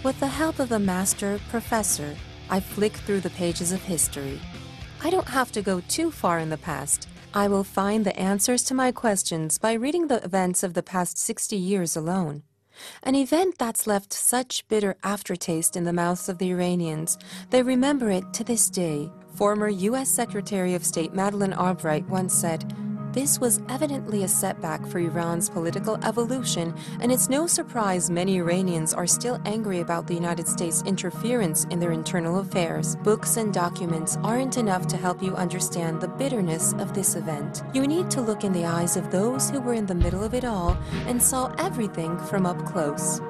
With the help of a master professor, I flick through the pages of history. I don't have to go too far in the past. I will find the answers to my questions by reading the events of the past 60 years alone. An event that's left such bitter aftertaste in the mouths of the Iranians, they remember it to this day. Former U.S. Secretary of State Madeleine Albright once said, "This was evidently a setback for Iran's political evolution, and it's no surprise many Iranians are still angry about the United States' interference in their internal affairs. Books and documents aren't enough to help you understand the bitterness of this event. You need to look in the eyes of those who were in the middle of it all and saw everything from up close."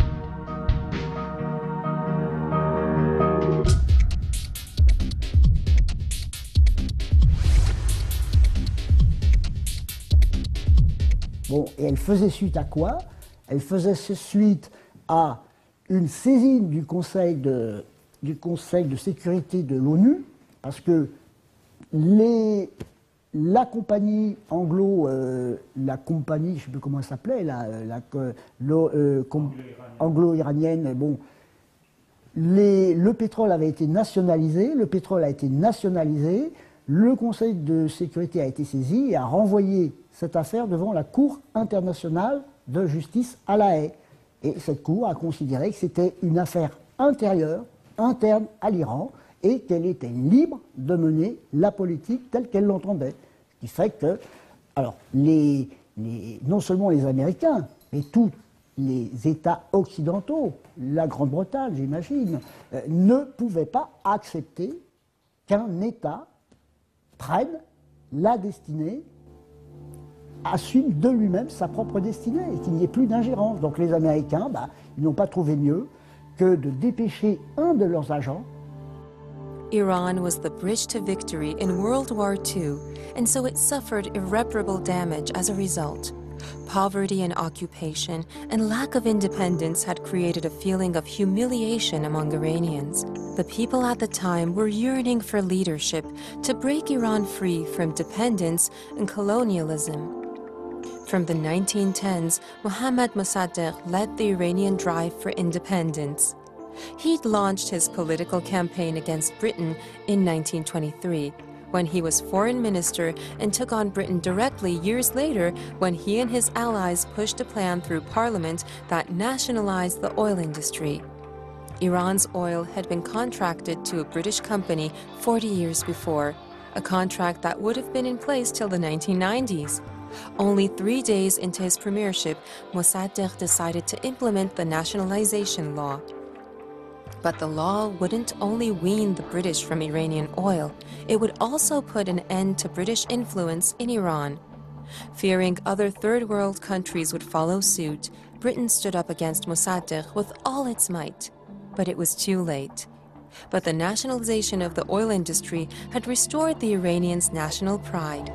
Bon, et elle faisait suite à quoi? Elle faisait suite à une saisine du Conseil de sécurité de l'ONU, parce que la compagnie la compagnie, je ne sais plus comment elle s'appelait, anglo-iranienne, bon, le pétrole avait été nationalisé, le Conseil de sécurité a été saisi et a renvoyé cette affaire devant la Cour internationale de justice à La Haye. Et cette Cour a considéré que c'était une affaire interne à l'Iran, et qu'elle était libre de mener la politique telle qu'elle l'entendait. Ce qui fait que, alors, non seulement les Américains, mais tous les États occidentaux, la Grande-Bretagne, j'imagine, ne pouvaient pas accepter qu'un État prenne la destinée, assume de lui-même sa propre destinée et qu'il n'y ait plus d'ingérence. Donc les Américains, ils n'ont pas trouvé mieux que de dépêcher un de leurs agents. Iran was the bridge to victory in World War II, and so it suffered irreparable damage as a result. Poverty and occupation and lack of independence had created a feeling of humiliation among Iranians. The people at the time were yearning for leadership to break Iran free from dependence and colonialism. From the 1910s, Mohammad Mossadegh led the Iranian drive for independence. He'd launched his political campaign against Britain in 1923, when he was foreign minister, and took on Britain directly years later when he and his allies pushed a plan through parliament that nationalized the oil industry. Iran's oil had been contracted to a British company 40 years before, a contract that would have been in place till the 1990s. Only 3 days into his premiership, Mossadegh decided to implement the nationalization law. But the law wouldn't only wean the British from Iranian oil, it would also put an end to British influence in Iran. Fearing other third world countries would follow suit, Britain stood up against Mossadegh with all its might. But it was too late. But the nationalization of the oil industry had restored the Iranians' national pride.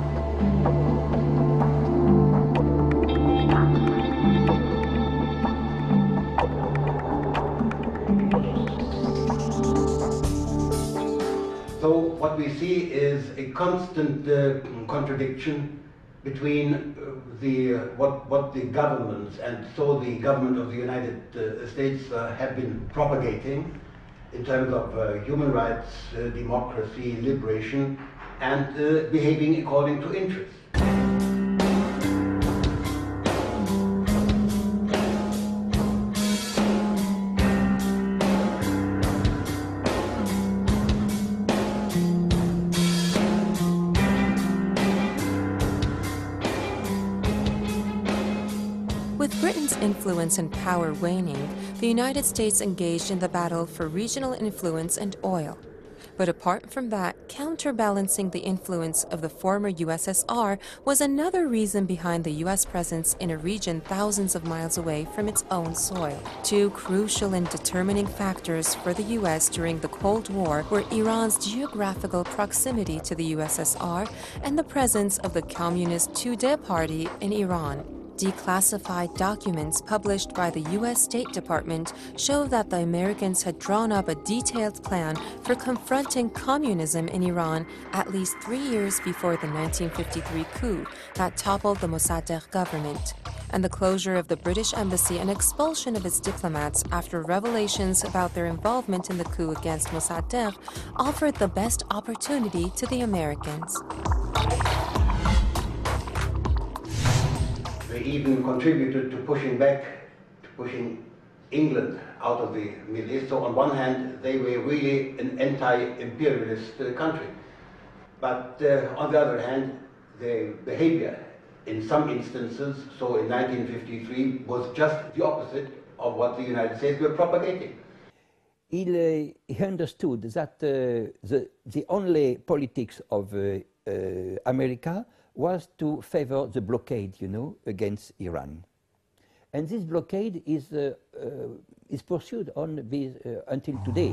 So what we see is a constant contradiction between what the governments, and so the government of the United States have been propagating in terms of human rights, democracy, liberation, and behaving according to interest. With Britain's influence and power waning, the United States engaged in the battle for regional influence and oil. But apart from that, counterbalancing the influence of the former USSR was another reason behind the U.S. presence in a region thousands of miles away from its own soil. Two crucial and determining factors for the U.S. during the Cold War were Iran's geographical proximity to the USSR and the presence of the Communist Tudeh Party in Iran. Declassified documents published by the U.S. State Department show that the Americans had drawn up a detailed plan for confronting communism in Iran at least 3 years before the 1953 coup that toppled the Mossadegh government. and the closure of the British embassy and expulsion of its diplomats after revelations about their involvement in the coup against Mossadegh offered the best opportunity to the Americans. They even contributed to pushing England out of the Middle East. So on one hand, they were really an anti-imperialist country. But on the other hand, their behavior in some instances, so in 1953, was just the opposite of what the United States were propagating. He understood that the only politics of America was to favor the blockade, against Iran. And this blockade is pursued until today.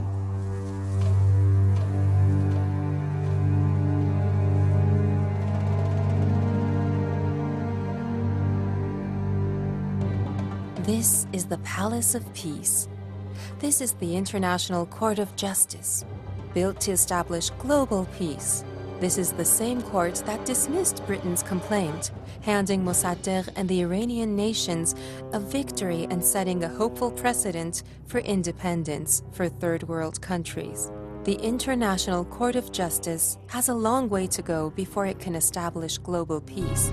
This is the Palace of Peace. This is the International Court of Justice, built to establish global peace. This is the same court that dismissed Britain's complaint, handing Mossadegh and the Iranian nations a victory and setting a hopeful precedent for independence for third world countries. The International Court of Justice has a long way to go before it can establish global peace.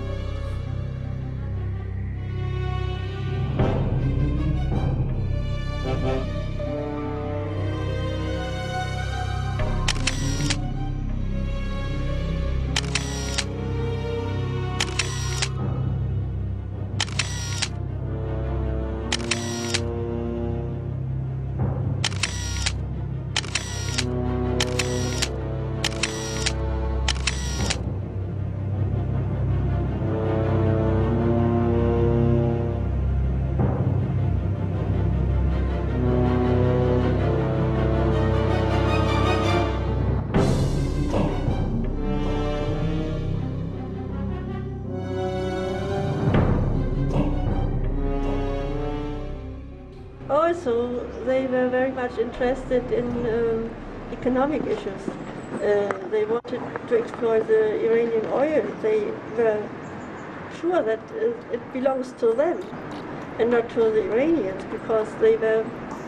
Also, they were very much interested in economic issues. They wanted to explore the Iranian oil. They were sure that it belongs to them and not to the Iranians, because they were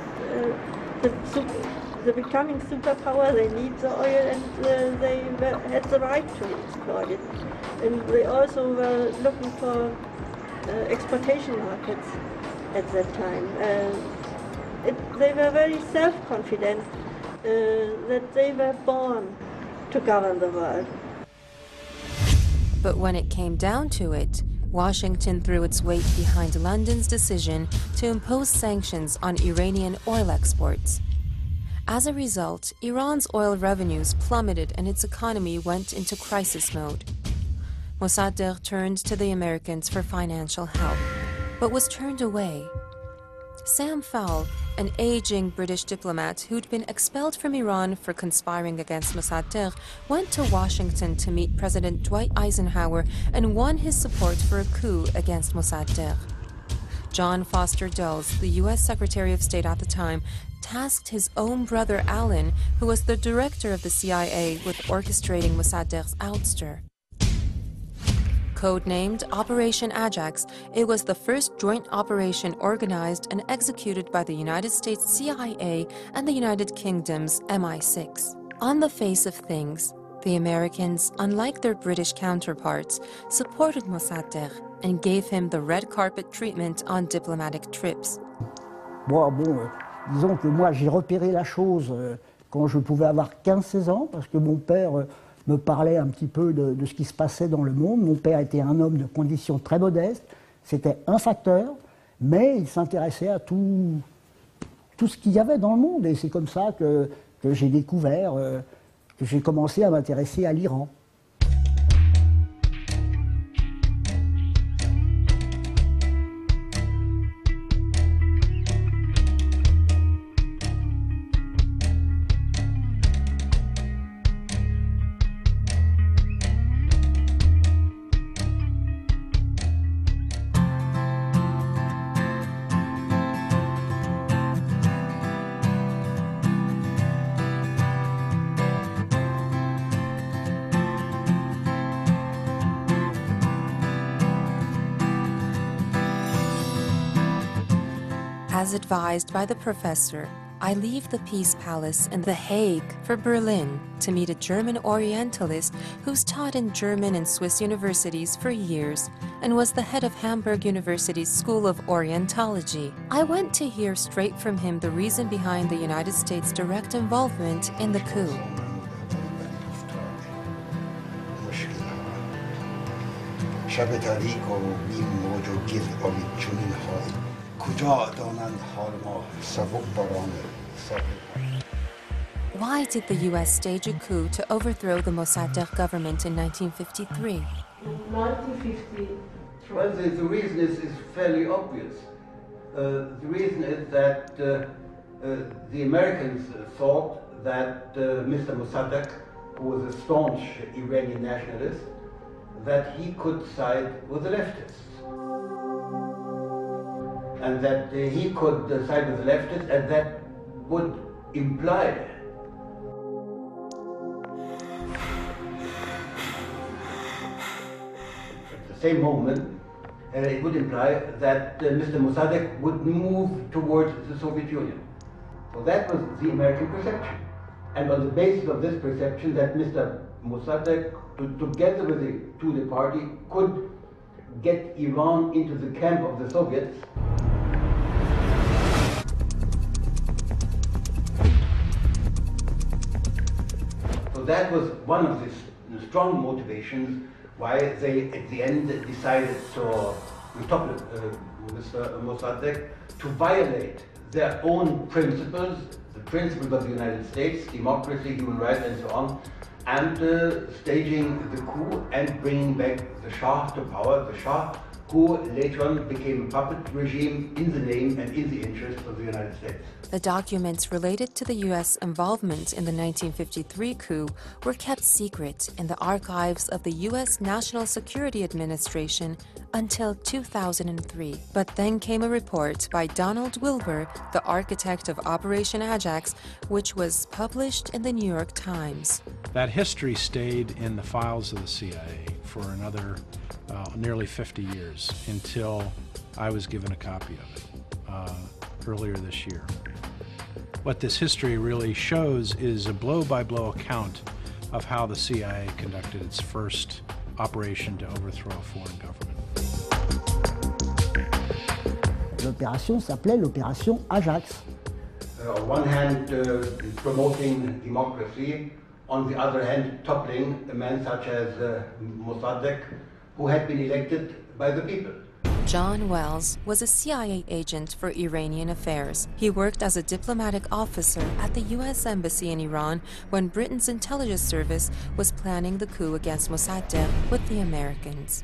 the becoming superpower. They need the oil, and they had the right to exploit it. And they also were looking for exploitation markets at that time. They were very self-confident that they were born to govern the world. But when it came down to it, Washington threw its weight behind London's decision to impose sanctions on Iranian oil exports. As a result, Iran's oil revenues plummeted and its economy went into crisis mode. Mossadegh turned to the Americans for financial help, but was turned away. Sam Fowle, an aging British diplomat who'd been expelled from Iran for conspiring against Mossadegh, went to Washington to meet President Dwight Eisenhower and won his support for a coup against Mossadegh. John Foster Dulles, the U.S. Secretary of State at the time, tasked his own brother Alan, who was the director of the CIA, with orchestrating Mossadegh's ouster. Codenamed Operation Ajax, it was the first joint operation organized and executed by the United States CIA and the United Kingdom's MI6. On the face of things, the Americans, unlike their British counterparts, supported Mossadegh and gave him the red carpet treatment on diplomatic trips. Disons que moi j'ai repéré la chose quand je pouvais avoir 15-16 ans, parce que mon père me parlait un petit peu de ce qui se passait dans le monde. Mon père était un homme de conditions très modestes, c'était un facteur, mais il s'intéressait à tout ce qu'il y avait dans le monde. Et c'est comme ça que j'ai découvert, que j'ai commencé à m'intéresser à l'Iran. As advised by the professor, I leave the Peace Palace in The Hague for Berlin to meet a German Orientalist who's taught in German and Swiss universities for years and was the head of Hamburg University's School of Orientology. I went to hear straight from him the reason behind the United States' direct involvement in the coup. Why did the U.S. stage a coup to overthrow the Mossadegh government in 1953? In 1953. Well, the reason is fairly obvious. The reason is that the Americans thought that Mr. Mossadegh, who was a staunch Iranian nationalist, that he could side with the leftists. And that he could side with the leftists, and that would imply at the same moment, it would imply that Mr. Mossadegh would move towards the Soviet Union. So that was the American perception. And on the basis of this perception that Mr. Mossadegh, together with the Tudeh party, could get Iran into the camp of the Soviets. So that was one of the strong motivations why they, at the end, decided to topple Mr. Mossadegh, to violate their own principles, the principles of the United States, democracy, human rights, and so on, and staging the coup and bringing back the Shah to power, the Shah who later on became a puppet regime in the name and in the interest of the United States. The documents related to the U.S. involvement in the 1953 coup were kept secret in the archives of the U.S. National Security Administration until 2003. But then came a report by Donald Wilber, the architect of Operation Ajax, which was published in the New York Times. That history stayed in the files of the CIA for another nearly 50 years until I was given a copy of it earlier this year. What this history really shows is a blow-by-blow account of how the CIA conducted its first operation to overthrow a foreign government. L'opération s'appelait l'opération Ajax. On one hand, promoting democracy, on the other hand, toppling a man such as Mossadegh, who had been elected by the people. John Wells was a CIA agent for Iranian affairs. He worked as a diplomatic officer at the U.S. Embassy in Iran when Britain's intelligence service was planning the coup against Mossadegh with the Americans.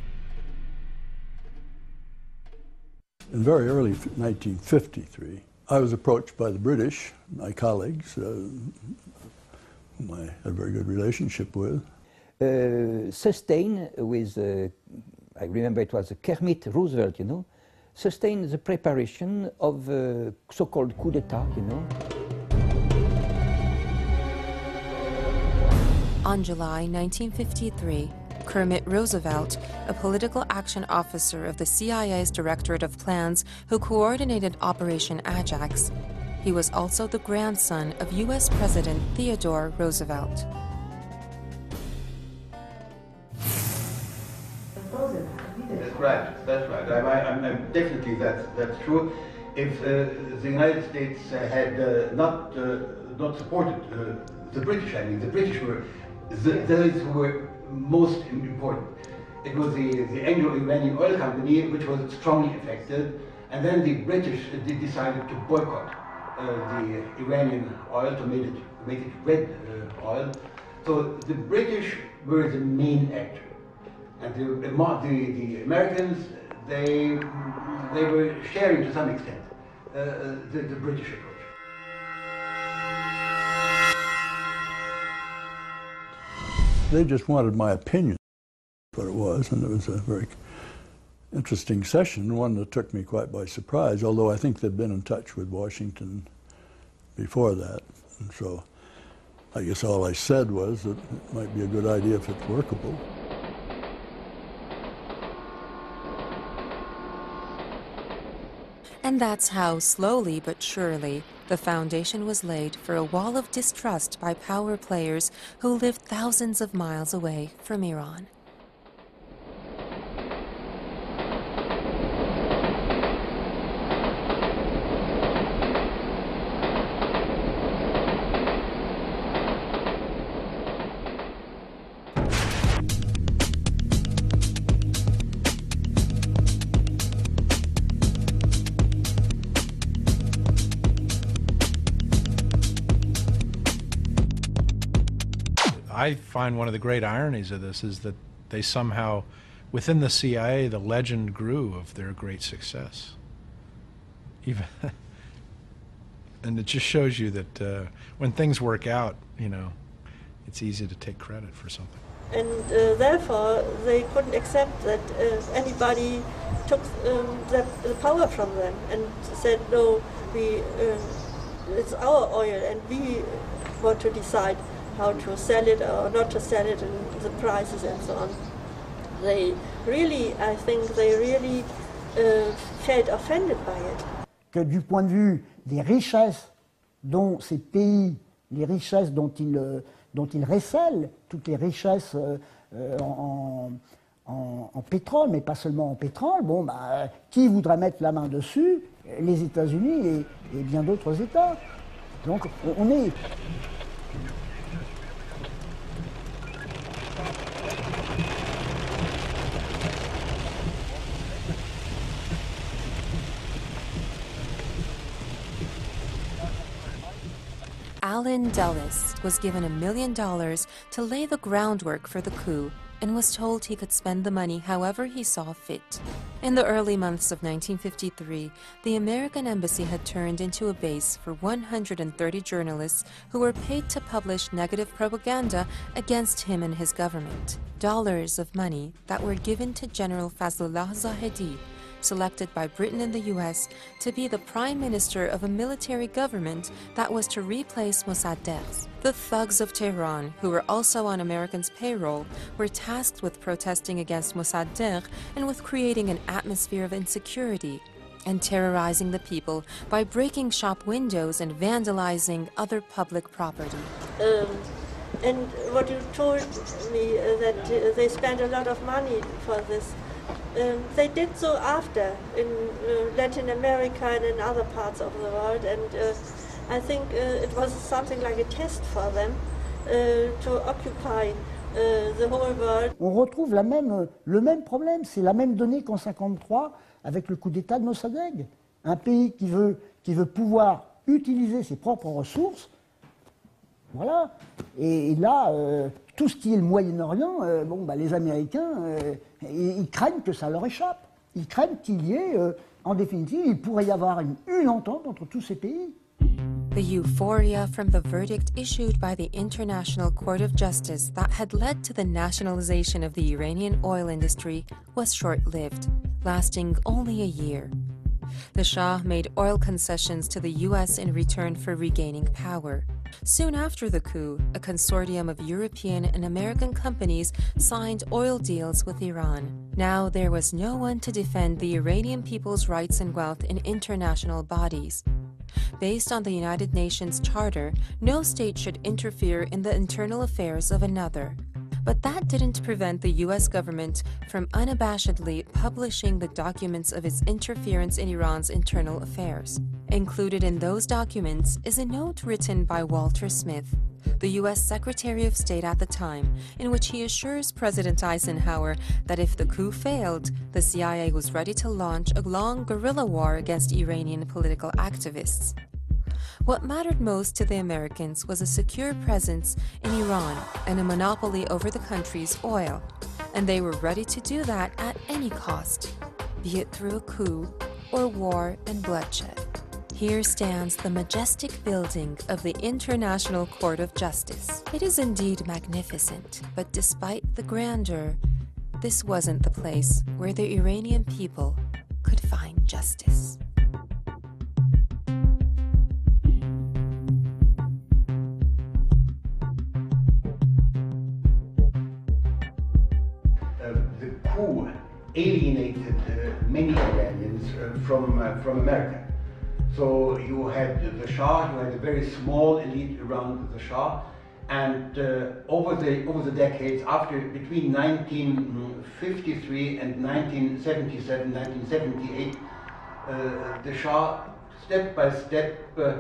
In very early 1953, I was approached by the British, my colleagues, whom I had a very good relationship with. Sustain with, I remember it was Kermit Roosevelt, you know, sustain the preparation of so-called coup d'etat, you know. On July 1953, Kermit Roosevelt, a political action officer of the CIA's Directorate of Plans who coordinated Operation Ajax, he was also the grandson of U.S. President Theodore Roosevelt. That's right. I'm definitely that's true. If the United States had not supported the British, I mean, the British were those who were most important. It was the Anglo-Iranian Oil Company which was strongly affected, and then the British decided to boycott the Iranian oil to make it red oil. So the British were the main actor. And the Americans, they were sharing to some extent the British approach. They just wanted my opinion, what it was, and it was a very interesting session, one that took me quite by surprise, although I think they'd been in touch with Washington before that. And so I guess all I said was that it might be a good idea if it's workable. And that's how, slowly but surely, the foundation was laid for a wall of distrust by power players who lived thousands of miles away from Iran. I find one of the great ironies of this is that they somehow, within the CIA, the legend grew of their great success. Even, and it just shows you that when things work out, you know, it's easy to take credit for something. And therefore, they couldn't accept that anybody took the power from them and said, no, it's our oil and we want to decide how to sell it or not to sell it and the prices and so on. They really, I think, they really felt offended by it. Que du point de vue des richesses dont ces pays, les richesses dont ils recèlent, toutes les richesses en pétrole, mais pas seulement en pétrole, bon, bah, qui voudra mettre la main dessus? Les États-Unis et bien d'autres États. Donc on est... Allen Dulles was given $1 million to lay the groundwork for the coup and was told he could spend the money however he saw fit. In the early months of 1953, the American embassy had turned into a base for 130 journalists who were paid to publish negative propaganda against him and his government. Dollars of money that were given to General Fazlullah Zahedi, selected by Britain and the US to be the prime minister of a military government that was to replace Mossadegh. The thugs of Tehran, who were also on Americans' payroll, were tasked with protesting against Mossadegh and with creating an atmosphere of insecurity and terrorizing the people by breaking shop windows and vandalizing other public property. And what you told me, that they spent a lot of money for this, they did so after in Latin America and in other parts of the world, and I think it was something like a test for them to occupy the whole world. On retrouve le même problème, c'est la même donnée qu'en 1953 avec le coup d'État de Mossadegh. Un pays qui veut pouvoir utiliser ses propres ressources, voilà. Et là, tout ce qui est le Moyen-Orient, bon, bah, les Américains, ils craignent que ça leur échappe. Ils craignent qu'il y ait, en définitive, il pourrait y avoir une entente entre tous ces pays. The euphoria from the verdict issued by the International Court of Justice that had led to the nationalization of the Iranian oil industry was short-lived, lasting only a year. The Shah made oil concessions to the US in return for regaining power. Soon after the coup, a consortium of European and American companies signed oil deals with Iran. Now there was no one to defend the Iranian people's rights and wealth in international bodies. Based on the United Nations Charter, no state should interfere in the internal affairs of another. But that didn't prevent the US government from unabashedly publishing the documents of its interference in Iran's internal affairs. Included in those documents is a note written by Walter Smith, the US Secretary of State at the time, in which he assures President Eisenhower that if the coup failed, the CIA was ready to launch a long guerrilla war against Iranian political activists. What mattered most to the Americans was a secure presence in Iran and a monopoly over the country's oil, and they were ready to do that at any cost, be it through a coup or war and bloodshed. Here stands the majestic building of the International Court of Justice. It is indeed magnificent, but despite the grandeur, this wasn't the place where the Iranian people could find justice. The coup alienated many Iranians from America. So you had the Shah, you had a very small elite around the Shah, and over the decades, between 1953 and 1977, 1978, the Shah step by step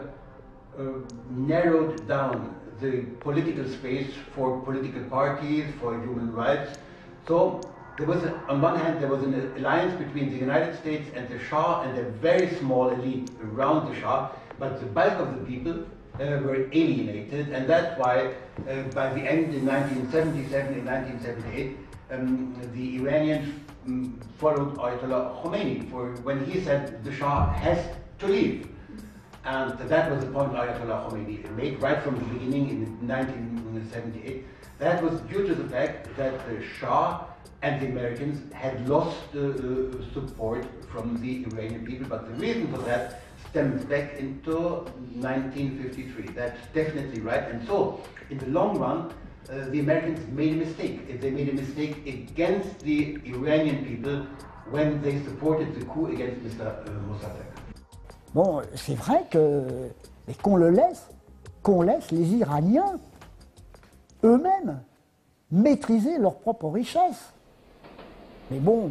narrowed down the political space for political parties, for human rights. So there was, on one hand, there was an alliance between the United States and the Shah and a very small elite around the Shah, but the bulk of the people were alienated, and that's why by the end in 1977 and 1978, the Iranians followed Ayatollah Khomeini when he said the Shah has to leave. And that was the point Ayatollah Khomeini made right from the beginning in 1978. That was due to the fact that the Shah and the Americans had lost support from the Iranian people, but the reason for that stems back into 1953. That's definitely right. And so, in the long run, the Americans made a mistake. They made a mistake against the Iranian people when they supported the coup against Mr. Mossadegh. Bon, c'est vrai qu'on laisse les Iraniens eux-mêmes maîtriser leurs propres richesses. Mais bon.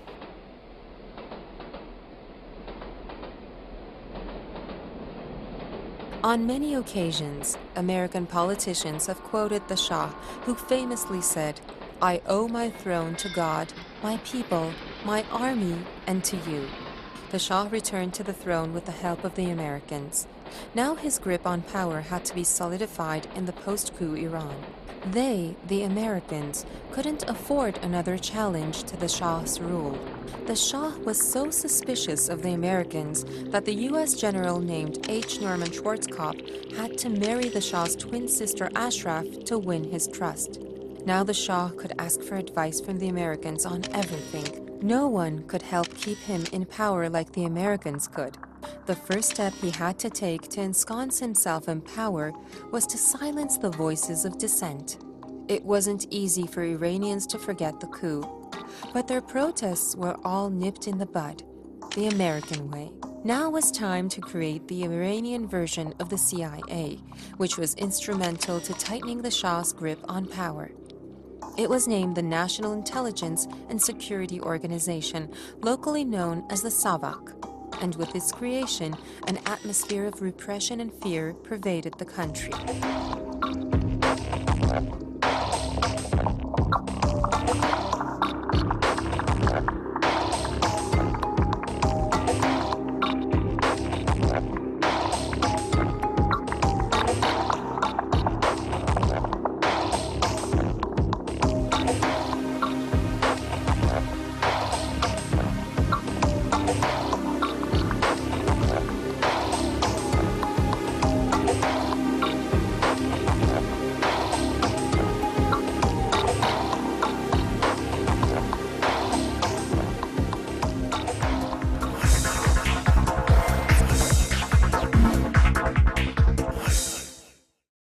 On many occasions, American politicians have quoted the Shah, who famously said, "I owe my throne to God, my people, my army, and to you." The Shah returned to the throne with the help of the Americans. Now his grip on power had to be solidified in the post-coup Iran. They, the Americans, couldn't afford another challenge to the Shah's rule. The Shah was so suspicious of the Americans that the U.S. general named H. Norman Schwarzkopf had to marry the Shah's twin sister Ashraf to win his trust. Now the Shah could ask for advice from the Americans on everything. No one could help keep him in power like the Americans could. The first step he had to take to ensconce himself in power was to silence the voices of dissent. It wasn't easy for Iranians to forget the coup, but their protests were all nipped in the bud, the American way. Now was time to create the Iranian version of the CIA, which was instrumental to tightening the Shah's grip on power. It was named the National Intelligence and Security Organization, locally known as the SAVAK. And with its creation, an atmosphere of repression and fear pervaded the country.